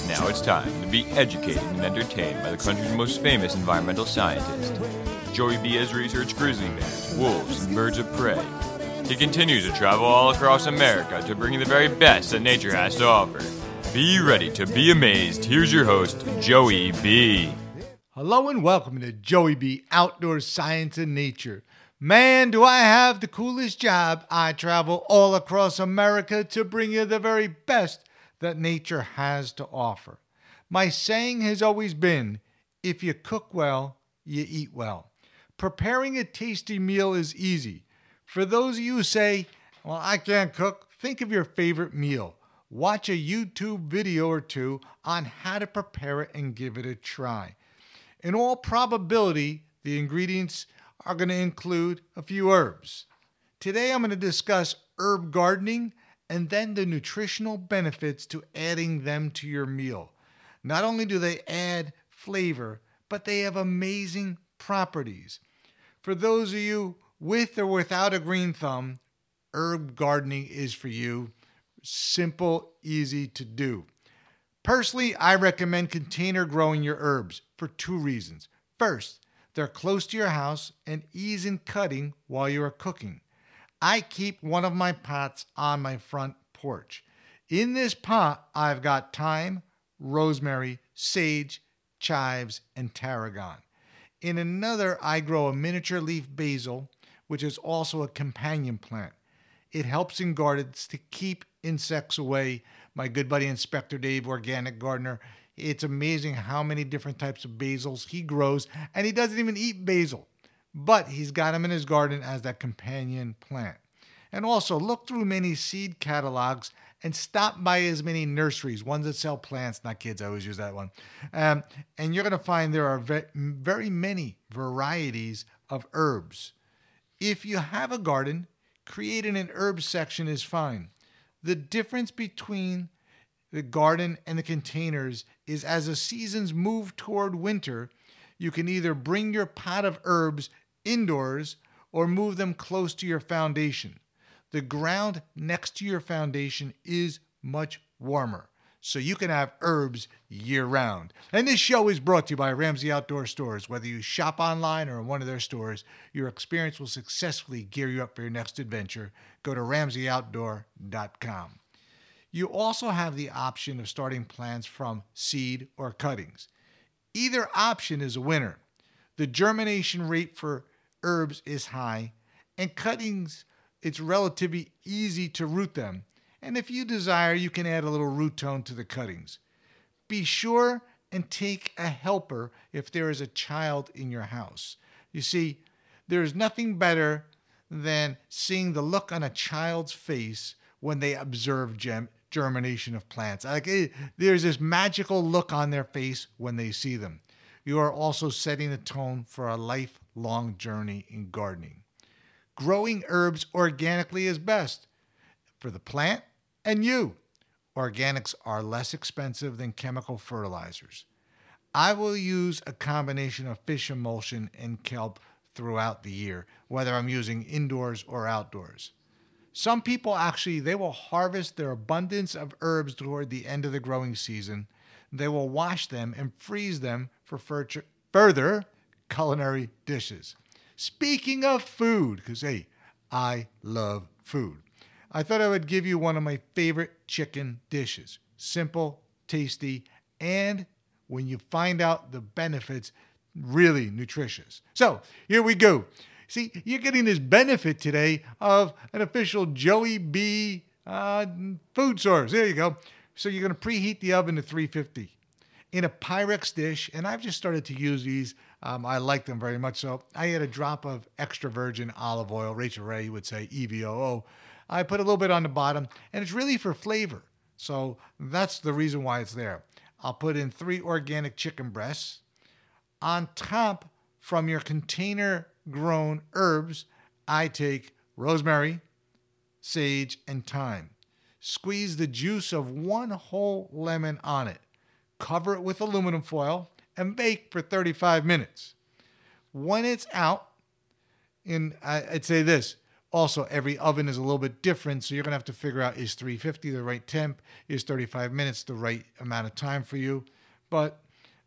Now it's time to be educated and entertained by the country's most famous environmental scientist. Joey B has researched grizzly bears, wolves, and birds of prey. He continues to travel all across America to bring you the very best that nature has to offer. Be ready to be amazed. Here's your host, Joey B. Hello and welcome to Joey B. Outdoor Science and Nature. Man, do I have the coolest job. I travel all across America to bring you the very best that nature has to offer. My saying has always been, if you cook well, you eat well. Preparing a tasty meal is easy. For those of you who say, well, I can't cook, think of your favorite meal. Watch a YouTube video or two on how to prepare it and give it a try. In all probability, the ingredients are going to include a few herbs. Today I'm going to discuss herb gardening and then the nutritional benefits to adding them to your meal. Not only do they add flavor, but they have amazing properties. For those of you with or without a green thumb, herb gardening is for you. Simple, easy to do. Personally, I recommend container growing your herbs for two reasons. First, they're close to your house and ease in cutting while you are cooking. I keep one of my pots on my front porch. In this pot, I've got thyme, rosemary, sage, chives, and tarragon. In another, I grow a miniature leaf basil, which is also a companion plant. It helps in gardens to keep insects away. My good buddy Inspector Dave, organic gardener, it's amazing how many different types of basils he grows, and he doesn't even eat basil, but he's got them in his garden as that companion plant. And also look through many seed catalogs and stop by as many nurseries, ones that sell plants, not kids, I always use that one. And you're going to find there are very many varieties of herbs. If you have a garden, creating an herb section is fine. The difference between the garden and the containers is as the seasons move toward winter, you can either bring your pot of herbs indoors or move them close to your foundation. The ground next to your foundation is much warmer, so you can have herbs year-round. And this show is brought to you by Ramsey Outdoor Stores. Whether you shop online or in one of their stores, your experience will successfully gear you up for your next adventure. Go to RamseyOutdoor.com. You also have the option of starting plants from seed or cuttings. Either option is a winner. The germination rate for herbs is high, and cuttings, it's relatively easy to root them. And if you desire, you can add a little root tone to the cuttings. Be sure and take a helper if there is a child in your house. You see, there is nothing better than seeing the look on a child's face when they observe germination of plants. There's this magical look on their face when they see them. You are also setting the tone for a lifelong journey in gardening. Growing herbs organically is best for the plant and you. Organics are less expensive than chemical fertilizers. I will use a combination of fish emulsion and kelp throughout the year, whether I'm using indoors or outdoors. Some people actually, they will harvest their abundance of herbs toward the end of the growing season. They will wash them and freeze them for further culinary dishes. Speaking of food, because hey, I love food, I thought I would give you one of my favorite chicken dishes. Simple, tasty, and when you find out the benefits, really nutritious. So here we go. See, you're getting this benefit today of an official Joey B food source. There you go. So you're going to preheat the oven to 350 in a Pyrex dish. And I've just started to use these. I like them very much. So I add a drop of extra virgin olive oil. Rachel Ray would say EVOO. I put a little bit on the bottom, and it's really for flavor. So that's the reason why it's there. I'll put in 3 organic chicken breasts. On top, from your container grown herbs, I take rosemary, sage, and thyme. Squeeze the juice of 1 whole lemon on it. Cover it with aluminum foil and bake for 35 minutes. When it's out, I'd say this, Also, every oven is a little bit different, so you're going to have to figure out, is 350 the right temp? Is 35 minutes the right amount of time for you? But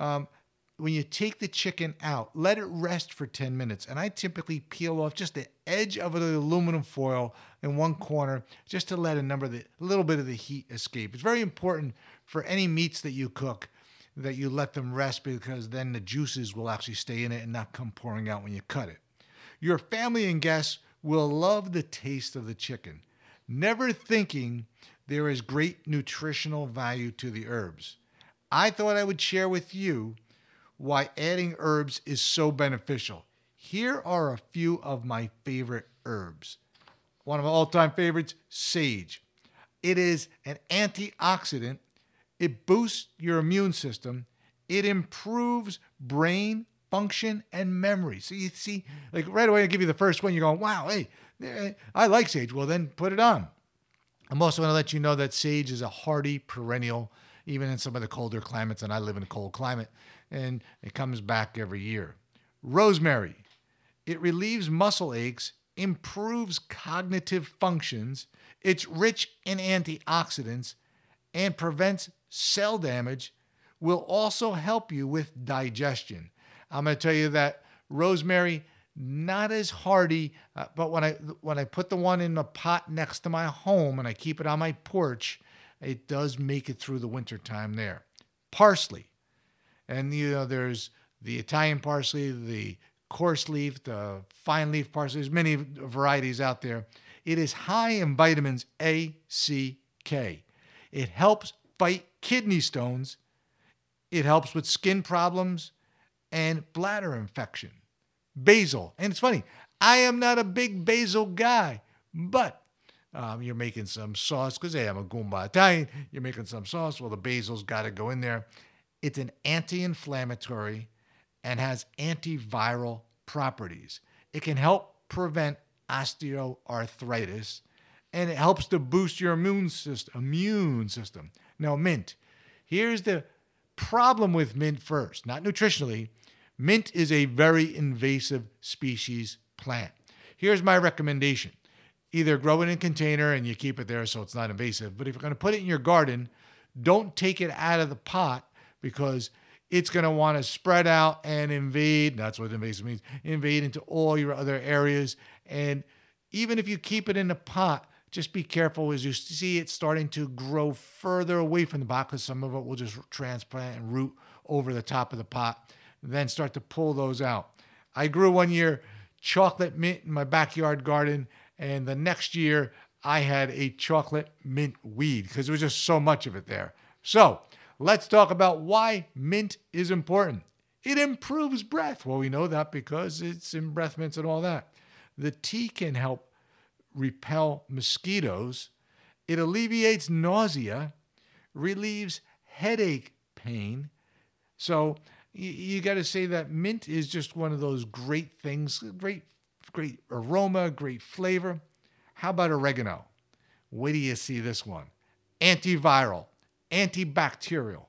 when you take the chicken out, let it rest for 10 minutes. And I typically peel off just the edge of the aluminum foil in one corner just to let a little bit of the heat escape. It's very important for any meats that you cook that you let them rest, because then the juices will actually stay in it and not come pouring out when you cut it. Your family and guests will love the taste of the chicken, never thinking there is great nutritional value to the herbs. I thought I would share with you why adding herbs is so beneficial. Here are a few of my favorite herbs. One of my all-time favorites, sage. It is an antioxidant. It boosts your immune system. It improves brain function and memory. So you see, like right away I give you the first one, you're going, wow, hey, I like sage. Well, then put it on. I'm also going to let you know that sage is a hardy perennial, even in some of the colder climates, and I live in a cold climate, and it comes back every year. Rosemary. It relieves muscle aches, improves cognitive functions. It's rich in antioxidants and prevents cell damage. Will also help you with digestion. I'm going to tell you that rosemary, not as hardy, but when I put the one in a pot next to my home and I keep it on my porch, it does make it through the wintertime there. Parsley. And there's the Italian parsley, the coarse leaf, the fine leaf parsley. There's many varieties out there. It is high in vitamins A, C, K. It helps fight kidney stones. It helps with skin problems and bladder infection. Basil. And it's funny, I am not a big basil guy, but you're making some sauce, because hey, I'm a Goomba Italian. You're making some sauce. Well, the basil's got to go in there. It's an anti-inflammatory and has antiviral properties. It can help prevent osteoarthritis, and it helps to boost your immune system. Now, mint. Here's the problem with mint first, not nutritionally. Mint is a very invasive species plant. Here's my recommendation. Either grow it in a container and you keep it there so it's not invasive. But if you're going to put it in your garden, don't take it out of the pot, because it's going to want to spread out and invade. That's what invasive means. Invade into all your other areas. And even if you keep it in the pot, just be careful as you see it starting to grow further away from the pot, because some of it will just transplant and root over the top of the pot, then start to pull those out. I grew one year chocolate mint in my backyard garden, and the next year I had a chocolate mint weed because there was just so much of it there. So let's talk about why mint is important. It improves breath. Well, we know that because it's in breath mints and all that. The tea can help repel mosquitoes. It alleviates nausea, relieves headache pain. So you got to say that mint is just one of those great things, great aroma, great flavor. How about oregano? Wait till you see this one. Antiviral, antibacterial,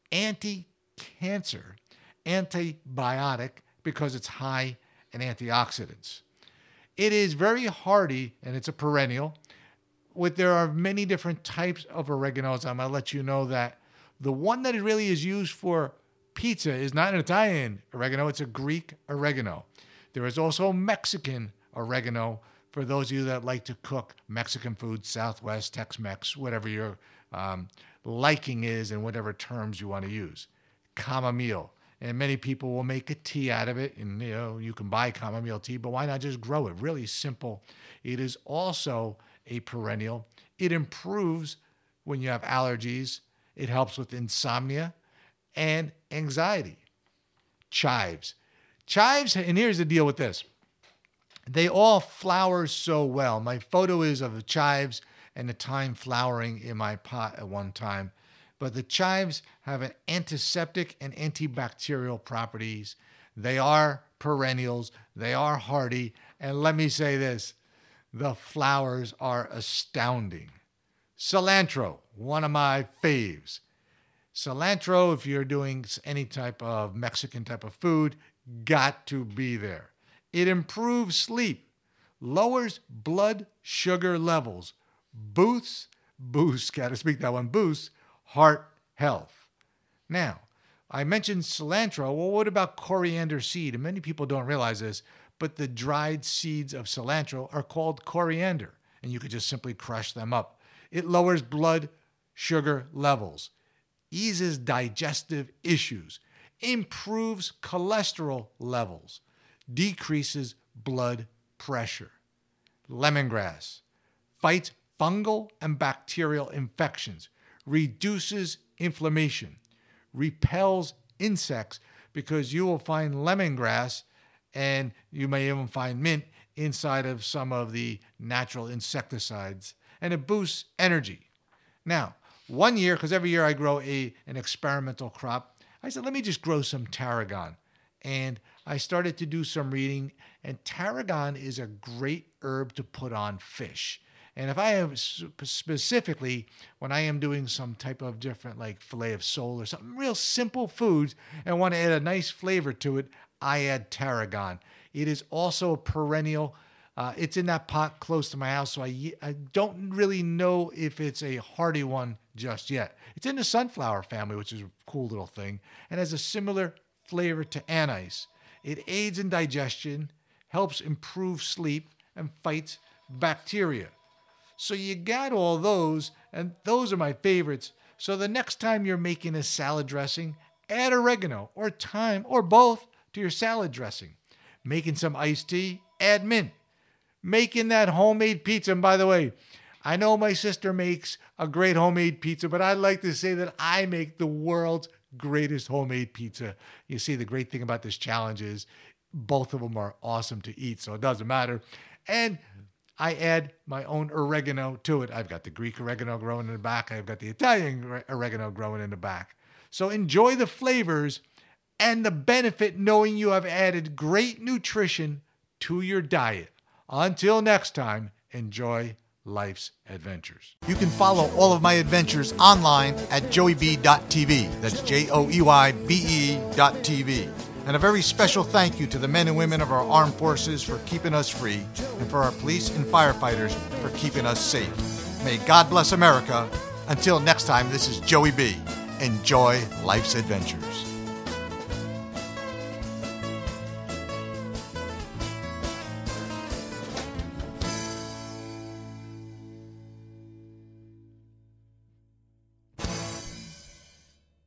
anti-cancer, antibiotic, because it's high in antioxidants. It is very hardy, and it's a perennial. There are many different types of oreganos. I'm going to let you know that the one that it really is used for pizza is not an Italian oregano. It's a Greek oregano. There is also Mexican oregano for those of you that like to cook Mexican food, Southwest, Tex-Mex, whatever your liking is and whatever terms you want to use. Chamomile. And many people will make a tea out of it. And, you can buy chamomile tea, but why not just grow it? Really simple. It is also a perennial. It improves when you have allergies. It helps with insomnia and anxiety. Chives. Chives, and here's the deal with this. They all flower so well. My photo is of the chives and the thyme flowering in my pot at one time. But the chives have an antiseptic and antibacterial properties. They are perennials. They are hardy. And let me say this, the flowers are astounding. Cilantro, one of my faves. Cilantro, if you're doing any type of Mexican type of food, got to be there. It improves sleep. lowers blood sugar levels, boosts heart health. Now, I mentioned cilantro. Well, what about coriander seed? And many people don't realize this, but the dried seeds of cilantro are called coriander, and you could just simply crush them up. It lowers blood sugar levels, eases digestive issues, improves cholesterol levels, decreases blood pressure. Lemongrass fights fungal and bacterial infections, reduces inflammation, repels insects, because you will find lemongrass and you may even find mint inside of some of the natural insecticides, and it boosts energy. Now, one year, because every year I grow an experimental crop, I said, let me just grow some tarragon. And I started to do some reading, and tarragon is a great herb to put on fish. And if I have specifically, when I am doing some type of different, like filet of sole or something, real simple foods, and want to add a nice flavor to it, I add tarragon. It is also a perennial. It's in that pot close to my house, so I don't really know if it's a hardy one just yet. It's in the sunflower family, which is a cool little thing, and has a similar flavor to anise. It aids in digestion, helps improve sleep, and fights bacteria. So you got all those, and those are my favorites. So the next time you're making a salad dressing, add oregano or thyme or both to your salad dressing. Making some iced tea, add mint. Making that homemade pizza, and by the way, I know my sister makes a great homemade pizza, but I'd like to say that I make the world's greatest homemade pizza. You see, the great thing about this challenge is both of them are awesome to eat, so it doesn't matter. And I add my own oregano to it. I've got the Greek oregano growing in the back. I've got the Italian oregano growing in the back. So enjoy the flavors and the benefit knowing you have added great nutrition to your diet. Until next time, enjoy life's adventures. You can follow all of my adventures online at joeyb.tv. That's JOEYBE.tv. And a very special thank you to the men and women of our armed forces for keeping us free, and for our police and firefighters for keeping us safe. May God bless America. Until next time, this is Joey B. Enjoy life's adventures.